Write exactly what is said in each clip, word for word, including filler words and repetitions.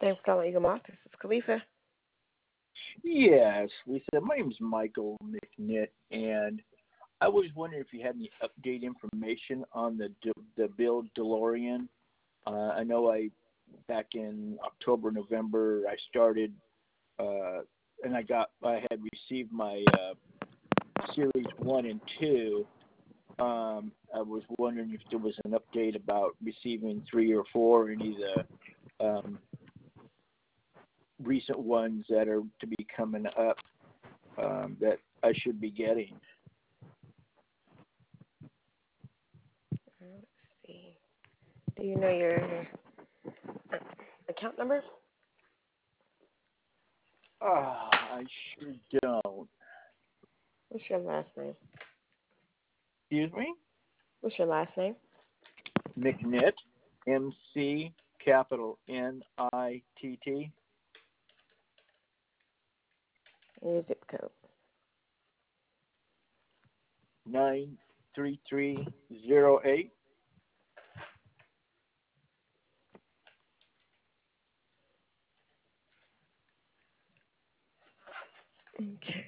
Thanks for calling Eagle Moss. This is Khalifa. Yes, Lisa. My name is Michael McNitt, and I was wondering if you had any update information on the D- the Bill DeLorean. Uh, I know I back in October, November, I started, uh, and I got I had received my uh, series one and two. Um, I was wondering if there was an update about receiving three or four, any of the um, recent ones that are to be coming up um, that I should be getting. Let's see. Do you know your uh, account number? Ah, I sure don't. What's your last name? Excuse me? What's your last name? McNitt, M C capital N I T T. And your zip code. nine three three zero eight. Okay.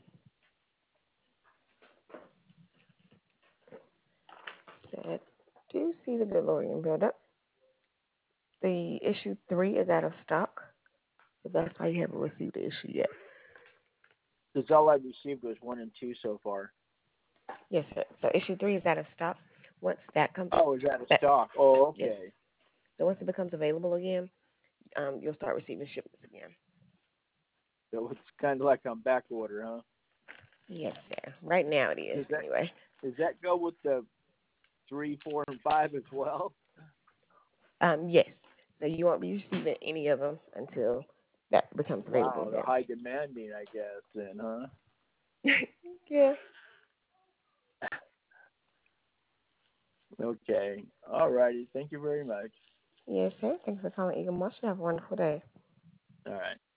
Said, do you see the DeLorean buildup? The issue three is out of stock, so that's why you haven't received the issue yet. Because all I received was one and two so far. Yes, sir. So issue three is out of stock. Once that comes, Oh, is that a that, stock? Oh, yes. okay. So once it becomes available again, um, you'll start receiving shipments again. So it's kind of like on back order, huh? Yes, sir. Right now it is, Does that anyway. does that go with the three, four, and five as well? Um, yes. So you won't be receiving any of them until that becomes available Wow, they're again. high demanding, I guess, then, huh? Yeah. Okay. All righty. Thank you very much. Yes, sir. Thanks for calling Eagle Moss. You have a wonderful day. All right.